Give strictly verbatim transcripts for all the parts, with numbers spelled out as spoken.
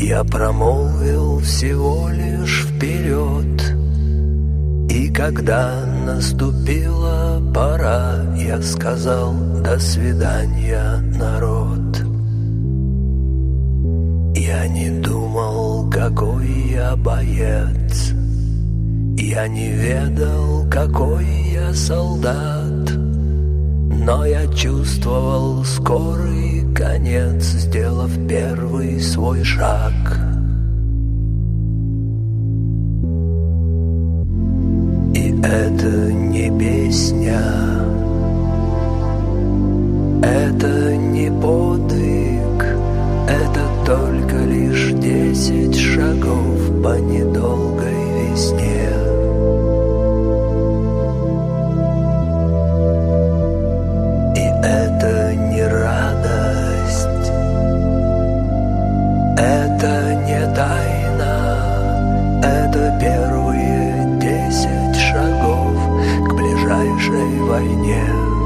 Я промолвил всего лишь вперед, и когда наступила пора, я сказал: до свидания, народ. Я не думал, какой я боец, я не ведал, какой я солдат, но я чувствовал скорый конец, сделав первый свой шаг. И это не песня, это не подвиг, это только лишь десять шагов по недолгой весне. И это не радость, это не тайна, это первые десять шагов к ближайшей войне.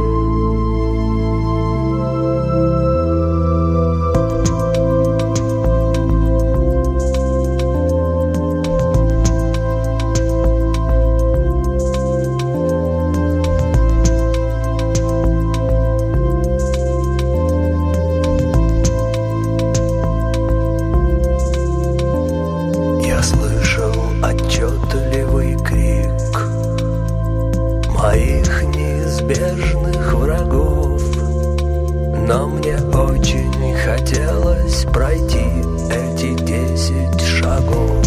Моих неизбежных врагов, но мне очень хотелось пройти эти десять шагов.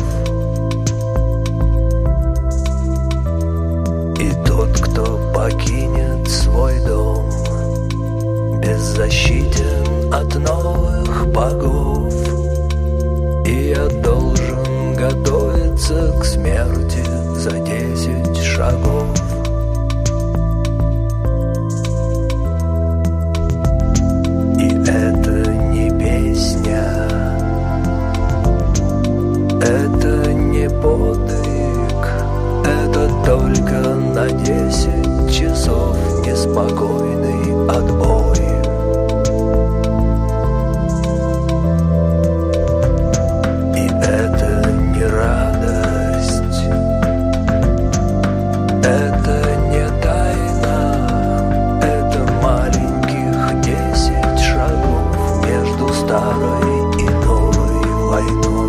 И тот, кто покинет свой дом, беззащитен от новых богов, и я должен готовиться к смерти за десять шагов. Это не песня, это не подвиг, это только на десять часов неспокойный отбой. И это не радость, это не тайна, это маленьких десять шагов между старой и новой войной.